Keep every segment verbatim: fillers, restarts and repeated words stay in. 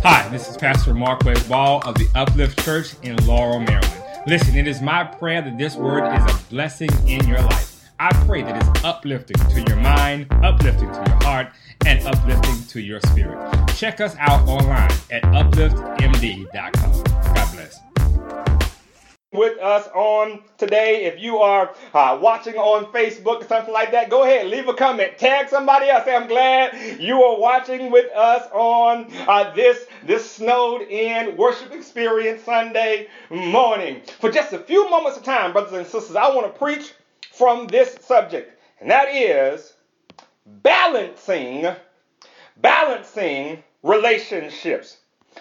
Hi, this is Pastor Marquez Ball of the Uplift Church in Laurel, Maryland. Listen, it is my prayer that this word is a blessing in your life. I pray that it's uplifting to your mind, uplifting to your heart, and uplifting to your spirit. Check us out online at uplift m d dot com. God bless. With us on today, if you are uh, watching on Facebook or something like that, go ahead, leave a comment, tag somebody else. Say, I'm glad you are watching with us on uh, this this snowed in worship experience Sunday morning. For just a few moments of time, brothers and sisters, I want to preach from this subject, and that is balancing balancing relationships.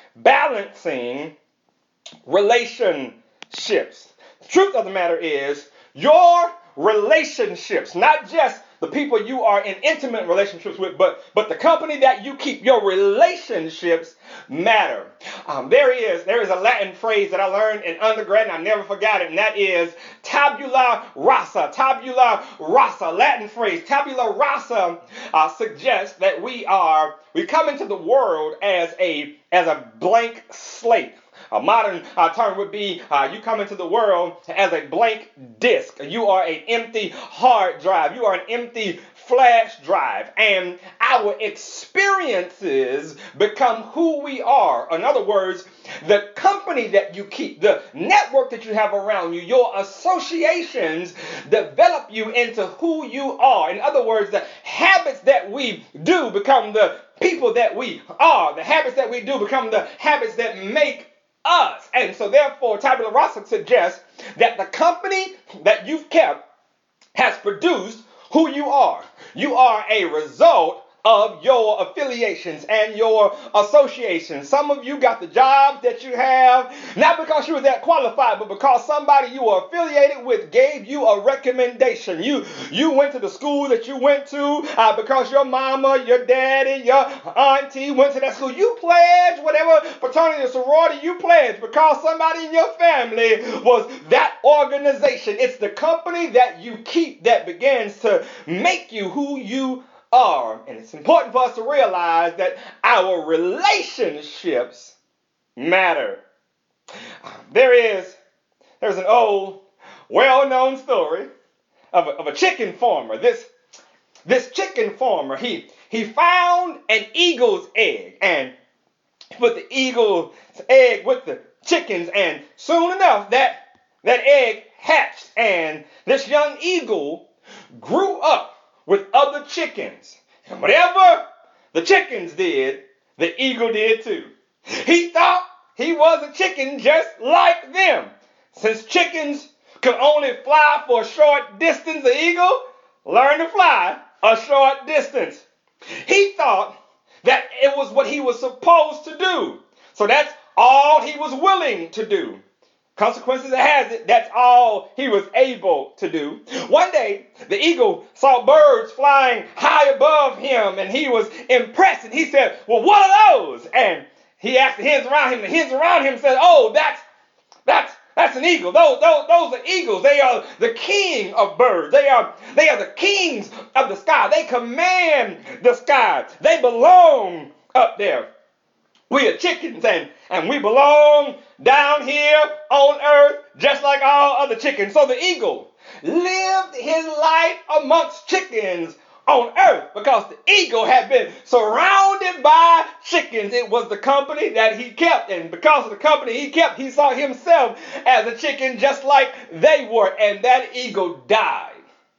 Balancing relationships. Ships. The truth of the matter is your relationships, not just the people you are in intimate relationships with, but, but the company that you keep, your relationships matter. Um, there is there is a Latin phrase that I learned in undergrad and I never forgot it, and that is tabula rasa. Tabula rasa, Latin phrase. Tabula rasa uh, suggests that we are, we come into the world as a, as a blank slate. A modern uh, term would be uh, you come into the world as a blank disk. You are an empty hard drive. You are an empty flash drive. And our experiences become who we are. In other words, the company that you keep, the network that you have around you, your associations develop you into who you are. In other words, the habits that we do become the people that we are. The habits that we do become the habits that make us. And so therefore, tabula rasa suggests that the company that you've kept has produced who you are. You are a result of your affiliations and your associations. Some of you got the jobs that you have, not because you were that qualified, but because somebody you were affiliated with gave you a recommendation. You you went to the school that you went to uh, because your mama, your daddy, your auntie went to that school. You pledged whatever fraternity or sorority you pledged because somebody in your family was that organization. It's the company that you keep that begins to make you who you are. And it's important for us to realize that our relationships matter. There is there's an old, well-known story of a, of a chicken farmer. This this chicken farmer, he he found an eagle's egg and put the eagle's egg with the chickens, and soon enough that that egg hatched, and this young eagle grew up with other chickens. And whatever the chickens did, the eagle did too. He thought he was a chicken just like them. Since chickens could only fly for a short distance, the eagle learned to fly a short distance. He thought that it was what he was supposed to do. So that's all he was willing to do. Consequences it has it, that's all he was able to do. One day, the eagle saw birds flying high above him, and he was impressed, and he said, well, what are those? And he asked the hens around him. The hens around him said, oh, that's that's that's an eagle. Those, those, those are eagles. They are the king of birds. They are, they are the kings of the sky. They command the sky. They belong up there. We are chickens, and, and we belong down here on earth just like all other chickens. So the eagle lived his life amongst chickens on earth because the eagle had been surrounded by chickens. It was the company that he kept, and because of the company he kept, he saw himself as a chicken just like they were, and that eagle died,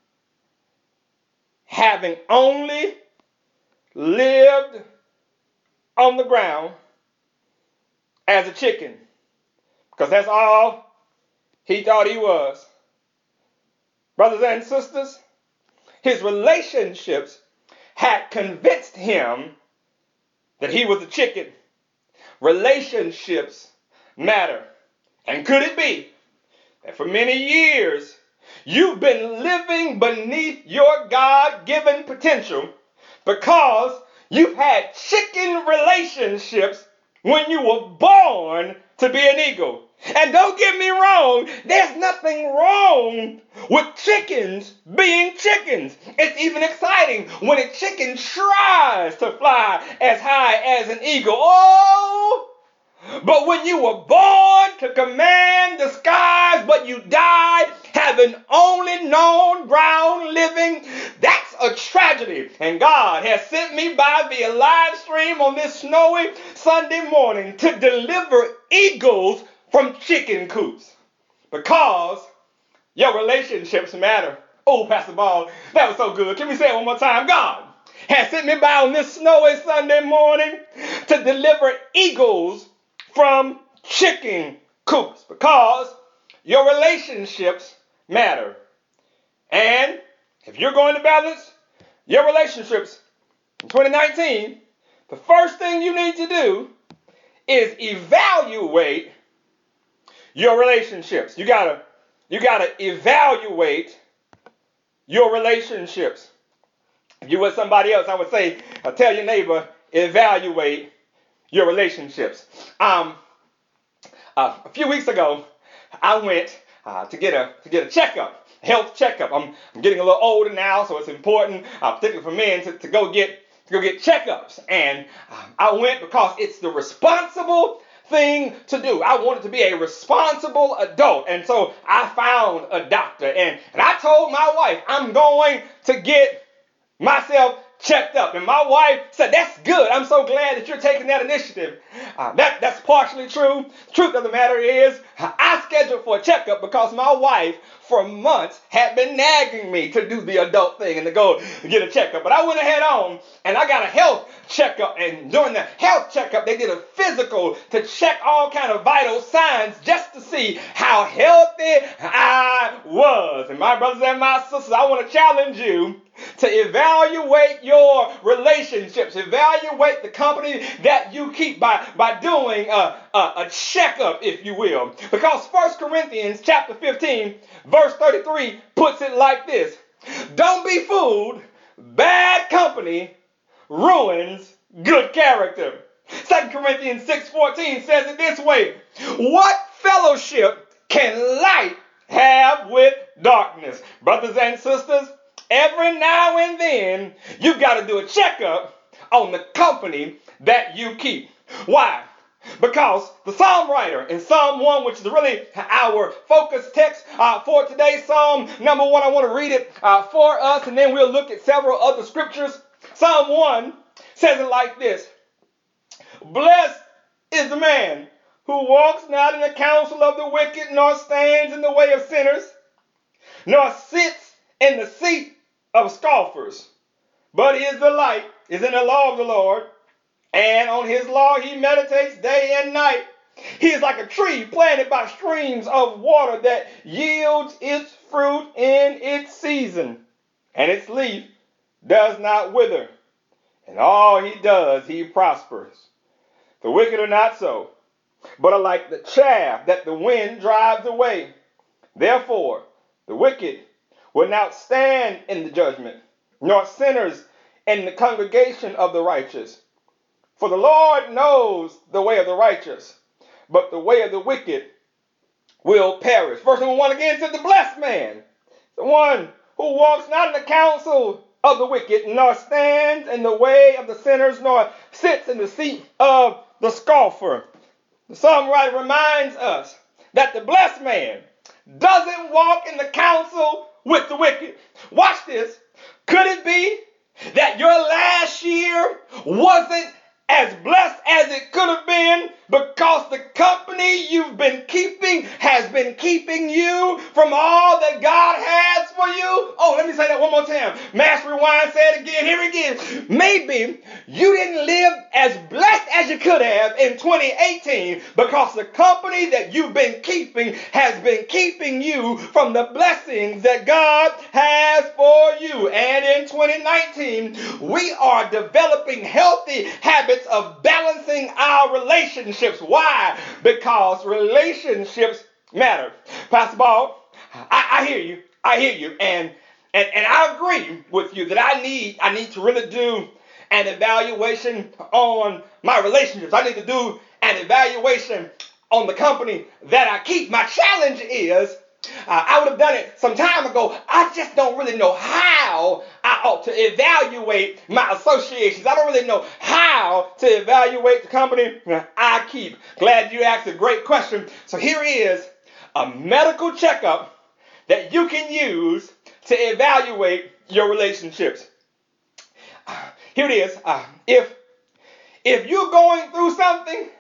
having only lived on the ground as a chicken, because that's all he thought he was. Brothers and sisters, his relationships had convinced him that he was a chicken. Relationships matter. And could it be that for many years you've been living beneath your God-given potential because you've had chicken relationships when you were born to be an eagle? And don't get me wrong, there's nothing wrong with chickens being chickens. It's even exciting when a chicken tries to fly as high as an eagle. Oh! But when you were born to command the skies, but you died having only known ground living, that's a tragedy. And God has sent me by via live stream on this snowy Sunday morning to deliver eagles from chicken coops. Because your relationships matter. Oh, Pastor Ball, that was so good. Can we say it one more time? God has sent me by on this snowy Sunday morning to deliver eagles from chicken coops, because your relationships matter. And if you're going to balance your relationships in twenty nineteen, the first thing you need to do is evaluate your relationships. You gotta, you gotta evaluate your relationships. If you were somebody else, I would say, uh, tell your neighbor, evaluate your relationships. Um, uh, a few weeks ago, I went uh, to get a to get a checkup, a health checkup. I'm, I'm getting a little older now, so it's important, uh, particularly for men, to, to go get to go get checkups. And uh, I went because it's the responsible thing to do. I wanted to be a responsible adult, and so I found a doctor, and, and I told my wife I'm going to get myself checked up. And my wife said, that's good. I'm so glad that you're taking that initiative. Uh, that, that's partially true. The truth of the matter is, I scheduled for a checkup because my wife, for months, had been nagging me to do the adult thing and to go get a checkup. But I went ahead on and I got a health checkup. And during the health checkup, they did a physical to check all kind of vital signs just to see how healthy I was. And my brothers and my sisters, I want to challenge you to evaluate your relationships. Evaluate the company that you keep by, by doing a, a, a checkup, if you will. Because First Corinthians chapter fifteen, verse thirty-three puts it like this. Don't be fooled. Bad company ruins good character. Second Corinthians six fourteen says it this way. What fellowship can light have with darkness? Brothers and sisters, every now and then, you've got to do a checkup on the company that you keep. Why? Because the psalm writer in Psalm one, which is really our focus text uh, for today, Psalm number one, I want to read it uh, for us, and then we'll look at several other scriptures. Psalm one says it like this. Blessed is the man who walks not in the counsel of the wicked, nor stands in the way of sinners, nor sits in the seat of scoffers, but his delight is in the law of the Lord, and on his law he meditates day and night. He is like a tree planted by streams of water that yields its fruit in its season, and its leaf does not wither, and all he does he prospers. The wicked are not so, but are like the chaff that the wind drives away. Therefore the wicked will not stand in the judgment, nor sinners in the congregation of the righteous. For the Lord knows the way of the righteous, but the way of the wicked will perish. Verse number one again says, the blessed man, the one who walks not in the counsel of the wicked, nor stands in the way of the sinners, nor sits in the seat of the scoffer. The psalm writer reminds us that the blessed man doesn't walk in the counsel with the wicked. Watch this. Could it be that your last year wasn't as blessed as it could have been because the company you've been keeping has been keeping you from all that God has for you? Oh, let me say that one more time. Master Rewind, say it again. Here again. Maybe you didn't live as blessed as you could have in twenty eighteen because the company that you've been keeping has been keeping you from the blessings that God has for you. And in twenty nineteen, we are developing healthy habits of balancing our relationships. Why? Because relationships matter. Pastor Ball, I, I hear you. I hear you. And, and and I agree with you that I need I need to really do an evaluation on my relationships. I need to do an evaluation on the company that I keep. My challenge is uh, I would have done it some time ago. I just don't really know how I ought to evaluate my associations. I don't really know how to evaluate the company I keep. Glad you asked a great question. So here is a medical checkup that you can use to evaluate your relationships. Uh, here it is. Uh, if, if you're going through something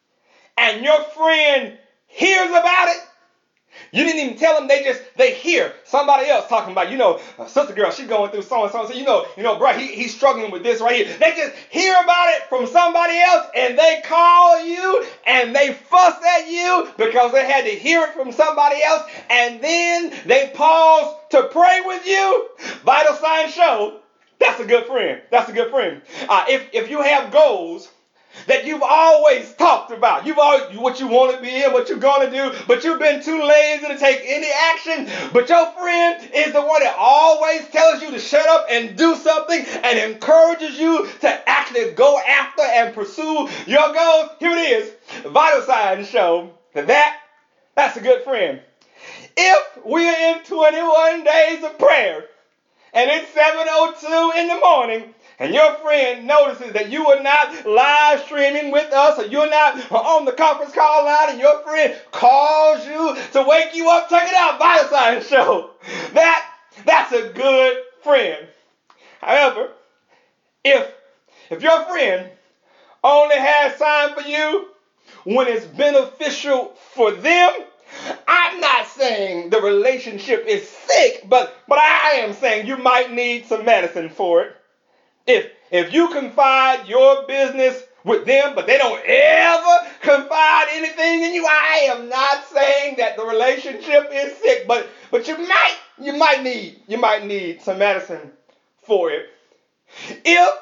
and your friend hears about it, you didn't even tell them, they just, they hear somebody else talking about, you know, uh, sister girl, she's going through so and so. So, you know, you know, bro, he, he's struggling with this right here. They just hear about it from somebody else and they call you and they fuss at you because they had to hear it from somebody else. And then they pause to pray with you. Vital signs show that's a good friend. That's a good friend. Uh, if, if you have goals that you've always talked about, you've always, what you want to be in, what you're going to do, but you've been too lazy to take any action, but your friend is the one that always tells you to shut up and do something and encourages you to actually go after and pursue your goals. Here it is. Vital signs show that, that that's a good friend. If we're in twenty-one days of prayer and it's seven oh two in the morning, and your friend notices that you are not live streaming with us, or you're not on the conference call line, and your friend calls you to wake you up, check it out, Vital Signs show that that's a good friend. However, if if your friend only has time for you when it's beneficial for them, I'm not saying the relationship is sick, but but I am saying you might need some medicine for it. If if you confide your business with them, but they don't ever confide anything in you, I am not saying that the relationship is sick, but but you might you might need you might need some medicine for it. If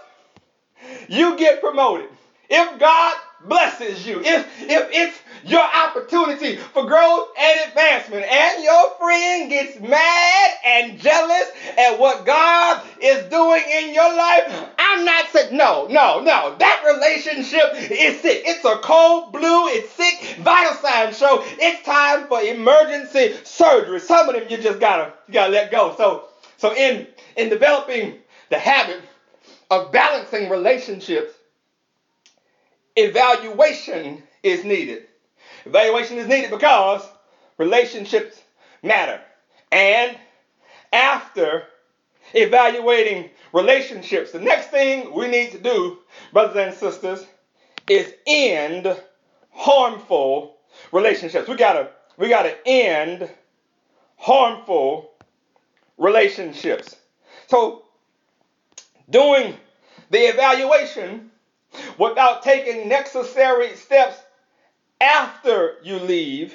you get promoted, if God blesses you, if if it's your opportunity for growth and advancement, and your friend gets mad and jealous at what God is doing in your life, I'm not saying, no, no, no, that relationship is sick. It's a cold blue, it's sick. Vital signs show it's time for emergency surgery. Some of them you just gotta, you gotta let go. So, so in, in developing the habit of balancing relationships, evaluation is needed. Evaluation is needed because relationships matter. And after evaluating relationships, the next thing we need to do, brothers and sisters, is end harmful relationships. We gotta, we gotta end harmful relationships. So, doing the evaluation without taking necessary steps after you leave,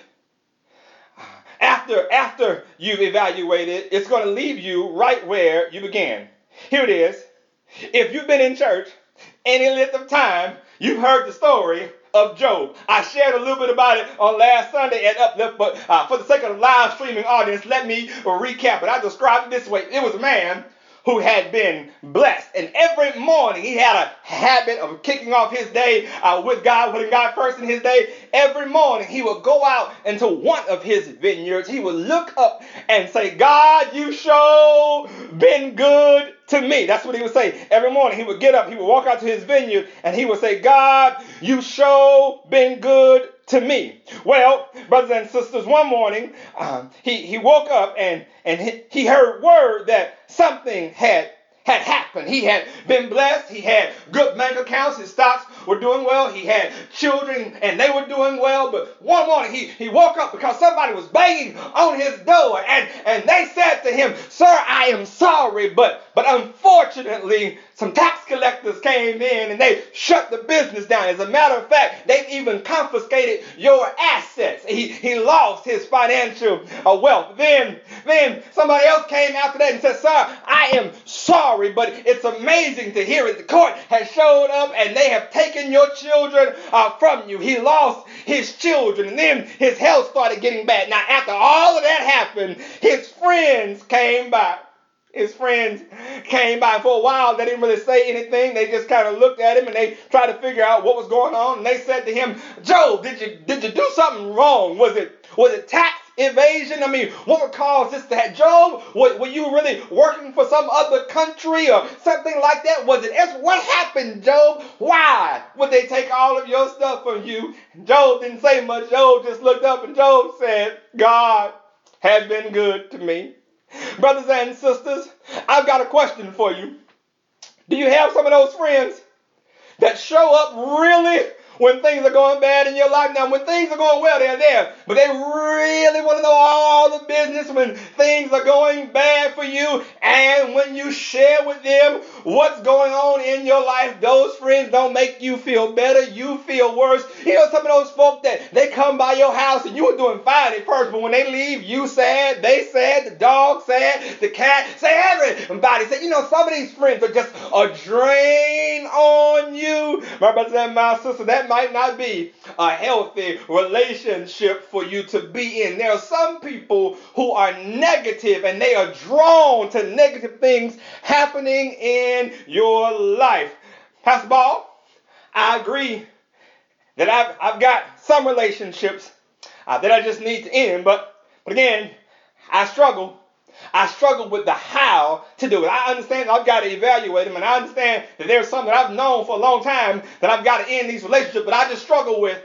after, after you've evaluated, it's going to leave you right where you began. Here it is. If you've been in church any length of time, you've heard the story of Job. I shared a little bit about it on last Sunday at Uplift, but uh, for the sake of the live streaming audience, let me recap it. I described it this way. It was a man who had been blessed. And every morning he had a habit of kicking off his day uh, with God, putting God first in his day. Every morning he would go out into one of his vineyards. He would look up and say, God, you sure been good to me. That's what he would say. Every morning he would get up, he would walk out to his vineyard, and he would say, God, you sure been good to me. Well, brothers and sisters, one morning um, he, he woke up and, and he, he heard word that something had had happened. He had been blessed. He had good bank accounts. His stocks were doing well. He had children and they were doing well. But one morning he, he woke up because somebody was banging on his door, and, and they said to him, sir, I am sorry, but, but unfortunately some tax collectors came in and they shut the business down. As a matter of fact, they've even confiscated your assets. He, he lost his financial uh, wealth. Then, then somebody else came after that and said, sir, I am sorry, but it's amazing to hear it. The court has showed up and they have taken your children uh, from you. He lost his children, and then his health started getting bad. Now, after all of that happened, his friends came by. his friends came by. For a while, they didn't really say anything. They just kind of looked at him and they tried to figure out what was going on. And they said to him, Job, did you did you do something wrong? Was it was it tax evasion? I mean, what would cause this to happen? Job, were, were you really working for some other country or something like that? Was it? What happened, Job? Why would they take all of your stuff from you? Job didn't say much. Job just looked up and Job said, God has been good to me. Brothers and sisters, I've got a question for you. Do you have some of those friends that show up really when things are going bad in your life? Now, when things are going well, they're there. But they really want to know all the business when things are going bad for you. And when you share with them what's going on in your life, those friends don't make you feel better. You feel worse. You know, some of those folk that they come by your house and you were doing fine at first, but when they leave, you sad, they sad, the dog sad, the cat sad, everybody sad. You know, some of these friends are just a drain on you. My brothers and my sisters, that might not be a healthy relationship for you to be in. There are some people who are negative and they are drawn to negative things happening in your life. Pastor Ball, I agree that I've, I've got some relationships uh, that I just need to end, but, but again, I struggle. I struggle with the how to do it. I understand I've got to evaluate them, and I understand that there's something that I've known for a long time that I've got to end these relationships, but I just struggle with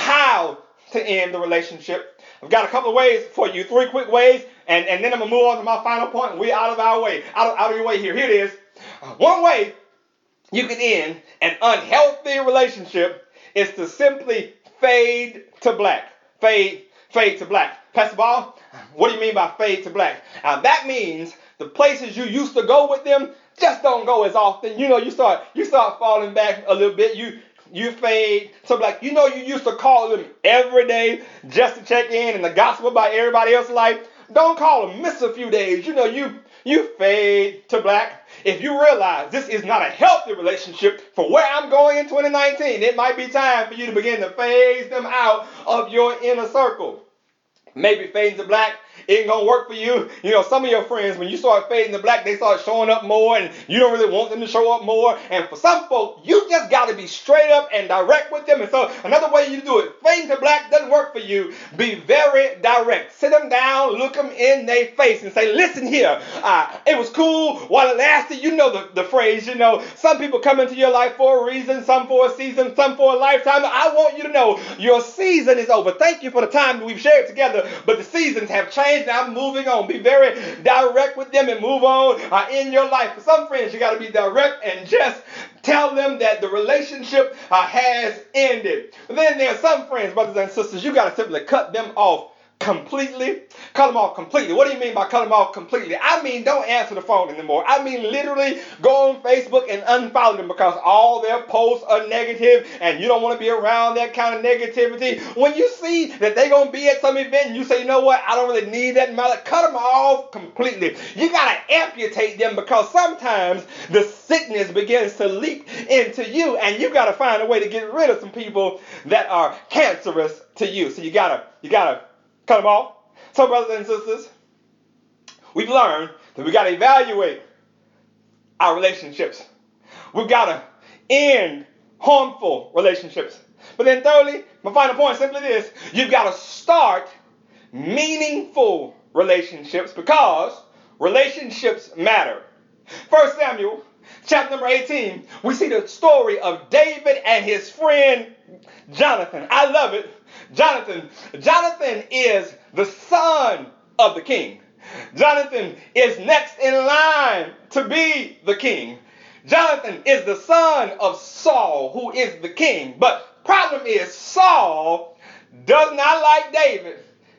how to end the relationship. I've got a couple of ways for you, three quick ways, and, and then I'm going to move on to my final point, and we're out of our way, out of, out of your way here. Here it is. One way you can end an unhealthy relationship is to simply fade to black. Fade, fade to black. Pastor Ball, what do you mean by fade to black? Now, that means the places you used to go with them just don't go as often. You know, you start you start falling back a little bit. You you fade to black. You know, you used to call them every day just to check in and the gossip about everybody else's life. Don't call them, miss a few days. You know, you you fade to black. If you realize this is not a healthy relationship for where I'm going in twenty nineteen, it might be time for you to begin to phase them out of your inner circle. Maybe fading to black ain't gonna work for you. You know, some of your friends, when you start fading to black, they start showing up more and you don't really want them to show up more. And for some folks, you just got to be straight up and direct with them. And so another way you do it, fading to black doesn't work for you. Be very direct. Sit them down, look them in their face and say, listen here, uh, it was cool while it lasted. You know the, the phrase, you know, some people come into your life for a reason, some for a season, some for a lifetime. I want you to know your season is over. Thank you for the time that we've shared together, but the seasons have changed. Now I'm moving on. Be very direct with them and move on uh, in your life. For some friends, you got to be direct and just tell them that the relationship uh, has ended. But then there are some friends, brothers and sisters, you got to simply cut them off completely. Cut them off completely. What do you mean by cut them off completely? I mean, don't answer the phone anymore. I mean, literally go on Facebook and unfollow them because all their posts are negative and you don't want to be around that kind of negativity. When you see that they're going to be at some event and you say, you know what, I don't really need that, cut them off completely. You got to amputate them because sometimes the sickness begins to leak into you and you got to find a way to get rid of some people that are cancerous to you. So you got to, you got to cut them off. So, brothers and sisters, we've learned that we got to evaluate our relationships. We've got to end harmful relationships. But then thirdly, my final point is simply this. You've got to start meaningful relationships because relationships matter. First Samuel, chapter number eighteen, we see the story of David and his friend Jonathan. I love it. Jonathan. Jonathan is the son of the king. Jonathan is next in line to be the king. Jonathan is the son of Saul, who is the king. But problem is Saul does not like David.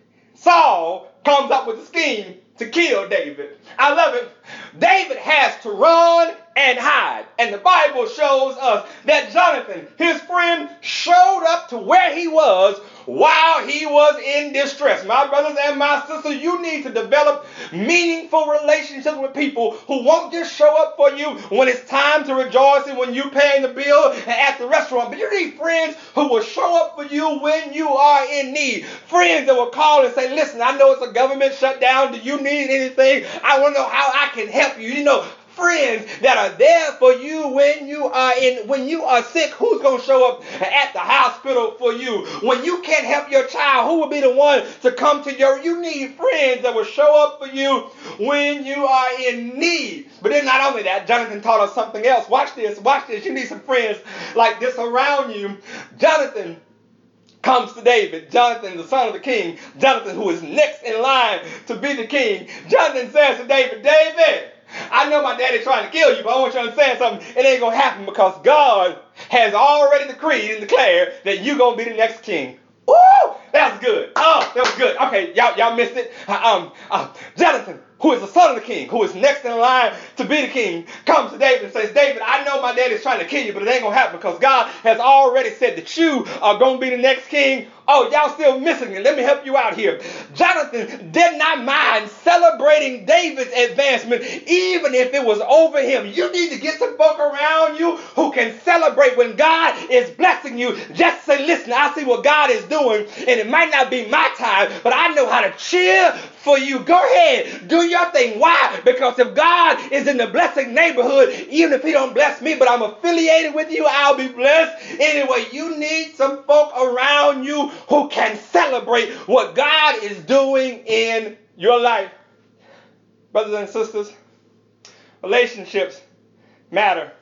Saul comes up with a scheme to kill David. I love it. David has to run and hide. And the Bible shows us that Jonathan, his friend, showed up to where he was while he was in distress. My brothers and my sisters, you need to develop meaningful relationships with people who won't just show up for you when it's time to rejoice and when you're paying the bill at the restaurant. But you need friends who will show up for you when you are in need. Friends that will call and say, listen, I know it's a government shutdown. Do you need anything? I want to know how I can help you. You know, friends that are there for you when you are in when you are sick. Who's going to show up at the hospital for you? When you can't help your child, who will be the one to come to your? You need friends that will show up for you when you are in need. But then not only that, Jonathan taught us something else. Watch this, watch this. You need some friends like this around you. Jonathan comes to David. Jonathan, the son of the king. Jonathan, who is next in line to be the king. Jonathan says to David, David, I know my daddy's trying to kill you, but I want you to understand something. It ain't going to happen because God has already decreed and declared that you're going to be the next king. Ooh, that was good. Oh, that was good. Okay, y'all, y'all missed it. Um, uh, Jonathan, who is the son of the king, who is next in line to be the king, comes to David and says, David, I know my daddy's trying to kill you, but it ain't going to happen because God has already said that you are going to be the next king. Oh, y'all still missing it. Let me help you out here. Jonathan did not mind celebrating David's advancement, even if it was over him. You need to get some folk around you who can celebrate when God is blessing you. Just say, listen, I see what God is doing, and it might not be my time, but I know how to cheer for you. Go ahead, do your thing. Why? Because if God is in the blessing neighborhood, even if he don't bless me, but I'm affiliated with you, I'll be blessed. Anyway, you need some folk around you who can celebrate what God is doing in your life. Brothers and sisters, relationships matter.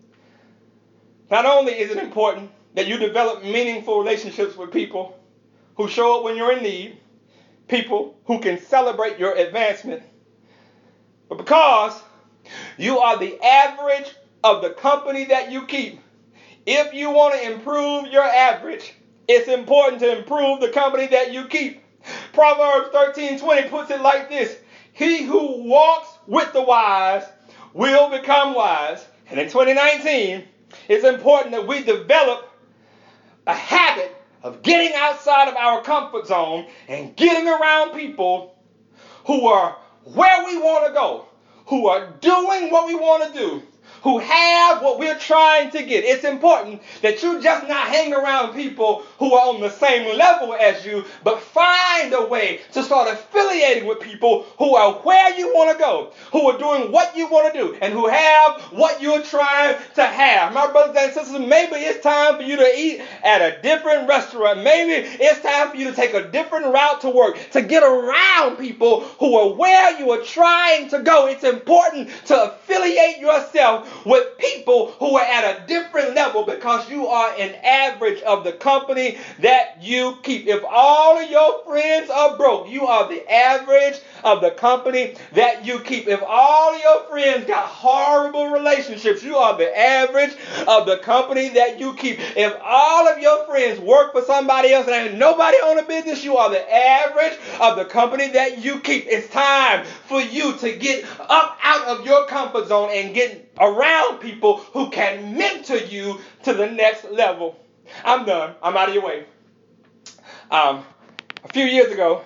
Not only is it important that you develop meaningful relationships with people who show up when you're in need, people who can celebrate your advancement, but because you are the average of the company that you keep. If you want to improve your average, it's important to improve the company that you keep. Proverbs thirteen twenty puts it like this. He who walks with the wise will become wise. And in twenty nineteen, it's important that we develop a habit of getting outside of our comfort zone and getting around people who are where we want to go, who are doing what we want to do, who have what we're trying to get. It's important that you just not hang around people who are on the same level as you, but find a way to start affiliating with people who are where you want to go, who are doing what you want to do, and who have what you're trying to have. My brothers and sisters, maybe it's time for you to eat at a different restaurant. Maybe it's time for you to take a different route to work, to get around people who are where you are trying to go. It's important to affiliate yourself with people who are at a different level because you are an average of the company that you keep. If all of your friends are broke, you are the average of the company that you keep. If all of your friends got horrible relationships, you are the average of the company that you keep. If all of your friends work for somebody else and ain't nobody on a business, you are the average of the company that you keep. It's time for you to get up out of your comfort zone and get around people who can mentor you to the next level. I'm done. I'm out of your way. Um, a few years ago,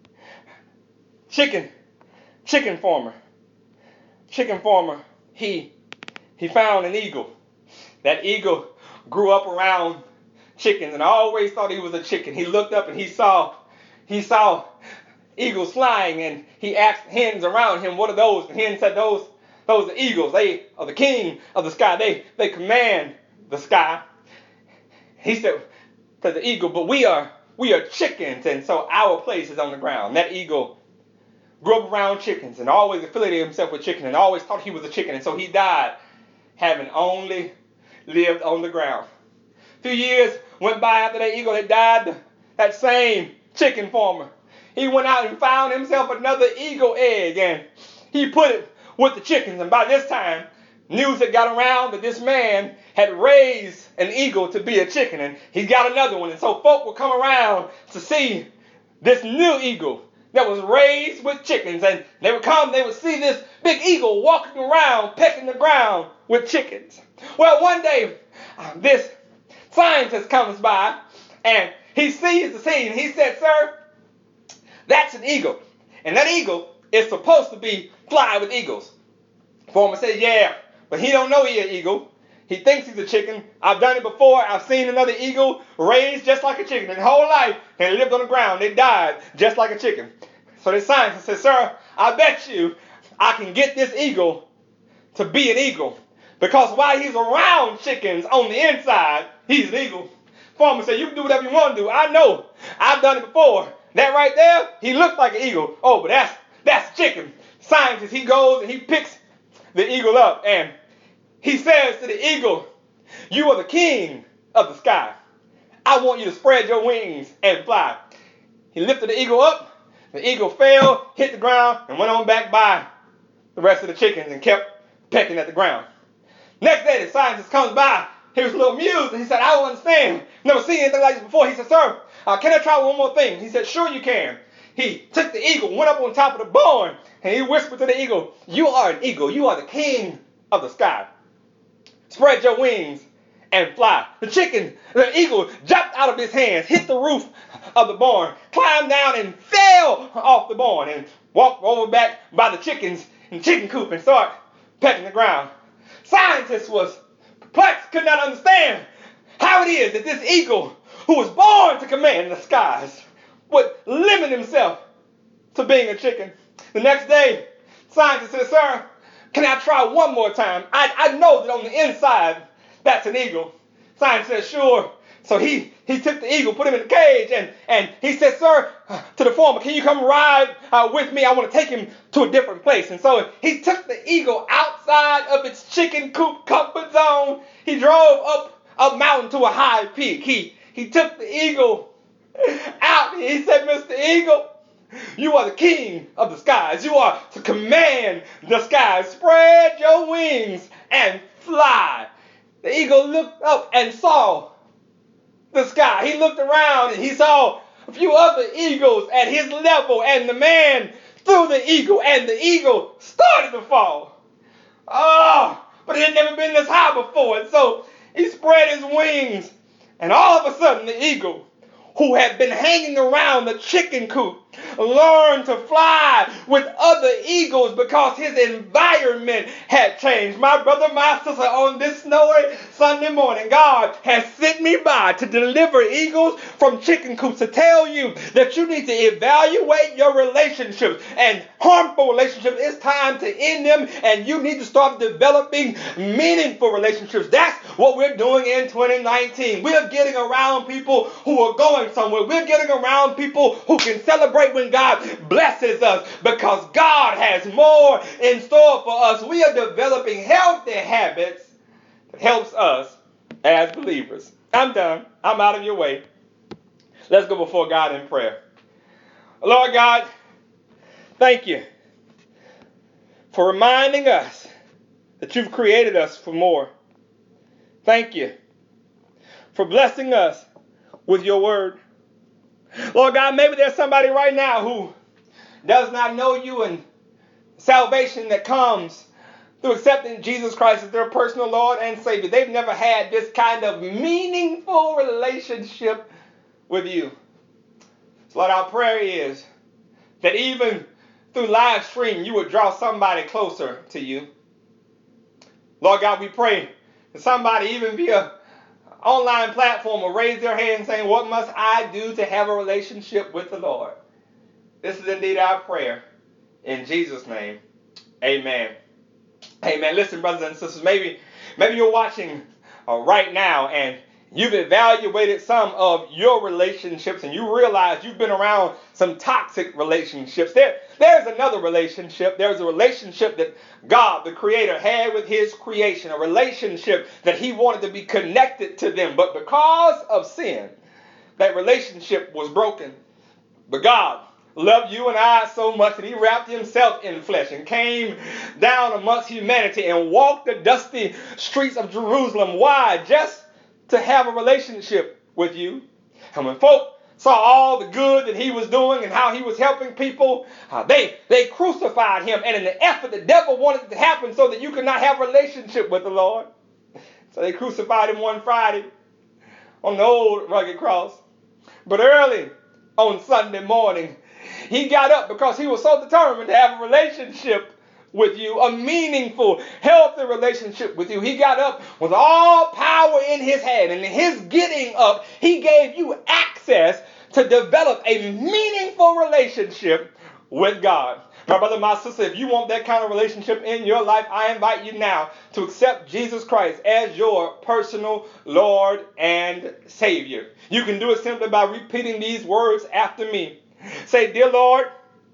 chicken, chicken farmer, chicken farmer, he, he found an eagle. That eagle grew up around chickens, and I always thought he was a chicken. He looked up and he saw, he saw eagles flying, and he asked hens around him, what are those? And hens said, those Those are eagles. They are the king of the sky. They they command the sky. He said to the eagle, but we are we are chickens, and so our place is on the ground. That eagle grew up around chickens and always affiliated himself with chicken and always thought he was a chicken, and so he died having only lived on the ground. A few years went by after that eagle had died. That same chicken farmer, he went out and found himself another eagle egg, and he put it with the chickens. And by this time, news had got around that this man had raised an eagle to be a chicken, and he's got another one. And so folk would come around to see this new eagle that was raised with chickens. And they would come, they would see this big eagle walking around, pecking the ground with chickens. Well, one day, uh, this scientist comes by, and he sees the scene. He said, sir, that's an eagle. And that eagle is supposed to be fly with eagles. Foreman said, yeah, but he don't know he's an eagle. He thinks he's a chicken. I've done it before. I've seen another eagle raised just like a chicken. Their whole life, they lived on the ground. They died just like a chicken. So the scientist said, sir, I bet you I can get this eagle to be an eagle. Because while he's around chickens on the inside, he's an eagle. Farmer said, you can do whatever you want to do. I know. I've done it before. That right there, he looked like an eagle. Oh, but that's that's chicken. Scientist, he goes and he picks the eagle up, and he says to the eagle, you are the king of the sky. I want you to spread your wings and fly. He lifted the eagle up. The eagle fell, hit the ground, and went on back by the rest of the chickens and kept pecking at the ground. Next day, the scientist comes by. He was a little amused, and he said, I don't understand. Never seen anything like this before. He said, sir, uh, can I try one more thing? He said, sure you can. He took the eagle, went up on top of the barn, and he whispered to the eagle, you are an eagle. You are the king of the sky. Spread your wings and fly. The chicken, the eagle, jumped out of his hands, hit the roof of the barn, climbed down and fell off the barn, and walked over back by the chickens in the chicken coop and started pecking the ground. Scientist was perplexed, could not understand how it is that this eagle, who was born to command the skies, would limit himself to being a chicken. The next day, scientist said, sir, can I try one more time? I, I know that on the inside, that's an eagle. Scientist said, sure. So he, he took the eagle, put him in the cage, and, and he said, sir, to the farmer, can you come ride uh, with me? I want to take him to a different place. And so he took the eagle outside of its chicken coop comfort zone. He drove up a mountain to a high peak. He, he took the eagle out. He said, Mister Eagle, you are the king of the skies. You are to command the skies. Spread your wings and fly. The eagle looked up and saw the sky. He looked around and he saw a few other eagles at his level, and the man threw the eagle, and the eagle started to fall. Oh, but it had never been this high before. And so he spread his wings, and all of a sudden the eagle, who had been hanging around the chicken coop, learned to fly with other eagles because his environment had changed. My brother, my sister, on this snowy Sunday morning, God has sent me by to deliver eagles from chicken coops, to tell you that you need to evaluate your relationships, and harmful relationships. It's time to end them, and you need to start developing meaningful relationships. That's what we're doing in twenty nineteen. We're getting around people who are going somewhere. We're getting around people who can celebrate when God blesses us, because God has more in store for us. We are developing healthy habits that helps us as believers. I'm done. I'm out of your way. Let's go before God in prayer. Lord God, thank you for reminding us that you've created us for more. Thank you for blessing us with your word. Lord God, maybe there's somebody right now who does not know you, and salvation that comes through accepting Jesus Christ as their personal Lord and Savior. They've never had this kind of meaningful relationship with you. So Lord, our prayer is that even through live stream, you would draw somebody closer to you. Lord God, we pray that somebody, even via online platform, will raise their hand saying, what must I do to have a relationship with the Lord? This is indeed our prayer. In Jesus' name, amen. Amen. Listen, brothers and sisters, maybe, maybe you're watching uh, right now, and you've evaluated some of your relationships, and you realize you've been around some toxic relationships. There, there's another relationship. There's a relationship that God, the Creator, had with his creation, a relationship that he wanted to be connected to them. But because of sin, that relationship was broken. But God loved you and I so much that he wrapped himself in flesh and came down amongst humanity and walked the dusty streets of Jerusalem. Why? Just to have a relationship with you. And when folk saw all the good that he was doing and how he was helping people, uh, they, they crucified him. And in the effort, the devil wanted it to happen so that you could not have a relationship with the Lord. So they crucified him one Friday on the old rugged cross. But early on Sunday morning, he got up because he was so determined to have a relationship with you, a meaningful, healthy relationship with you. He got up with all power in his hand, and in his getting up, he gave you access to develop a meaningful relationship with God. My brother, my sister, if you want that kind of relationship in your life, I invite you now to accept Jesus Christ as your personal Lord and Savior. You can do it simply by repeating these words after me. Say, "Dear Lord,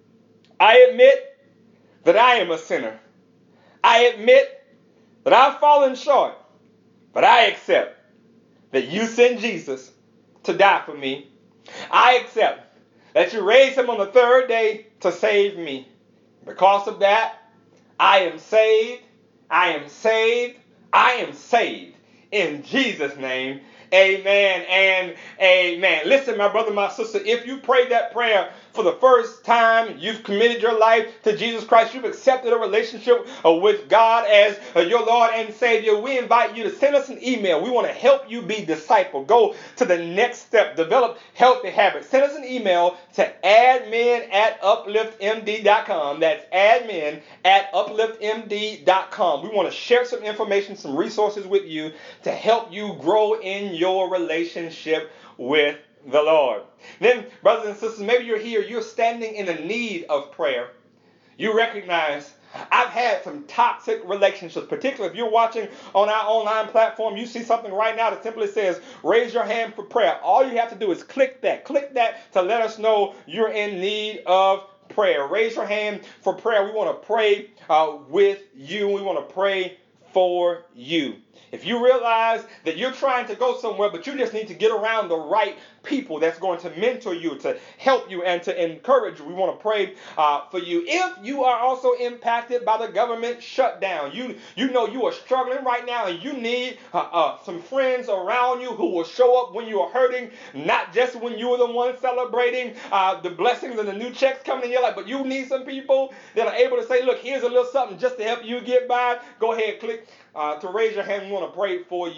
I admit that I am a sinner. I admit that I've fallen short, but I accept that you sent Jesus to die for me. I accept that you raised him on the third day to save me. Because of that, I am saved, I am saved, I am saved. In Jesus' name, amen and amen." Listen, my brother, my sister, if you prayed that prayer for the first time, you've committed your life to Jesus Christ, you've accepted a relationship uh, with God as uh, your Lord and Savior, we invite you to send us an email. We want to help you be discipled. Go to the next step. Develop healthy habits. Send us an email to admin at uplift m d dot com. That's admin at uplift m d dot com. We want to share some information, some resources with you to help you grow in your relationship with the Lord. Then, brothers and sisters, maybe you're here, you're standing in the need of prayer. You recognize, I've had some toxic relationships, particularly if you're watching on our online platform, you see something right now that simply says, raise your hand for prayer. All you have to do is click that. Click that to let us know you're in need of prayer. Raise your hand for prayer. We want to pray uh, with you. We want to pray for you. If you realize that you're trying to go somewhere, but you just need to get around the right people that's going to mentor you, to help you, and to encourage you, we want to pray uh, for you. If you are also impacted by the government shutdown, you you know you are struggling right now, and you need uh, uh, some friends around you who will show up when you are hurting, not just when you are the one celebrating uh, the blessings and the new checks coming in your life, but you need some people that are able to say, look, here's a little something just to help you get by. Go ahead, click uh, to raise your hand. We want to pray for you.